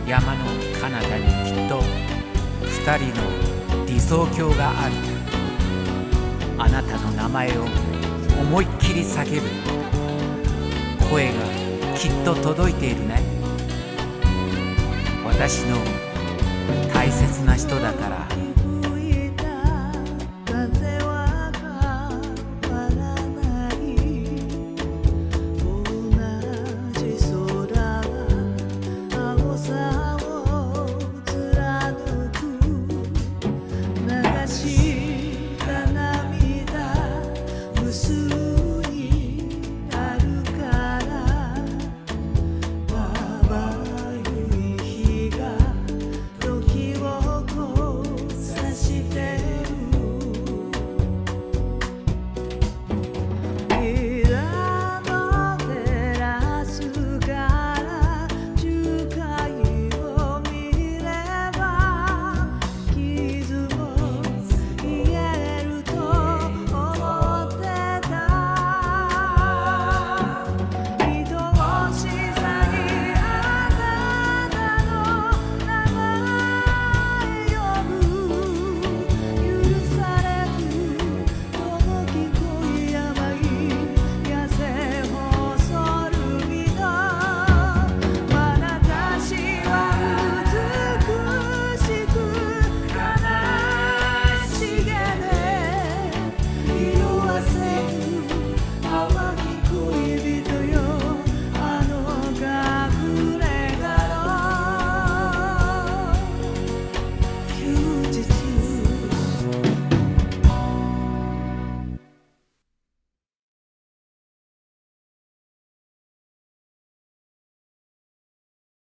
山の彼方にきっと二人の理想郷がある。あなたの名前を思いっきり叫ぶ。声がきっと届いているね。私の大切な人だから。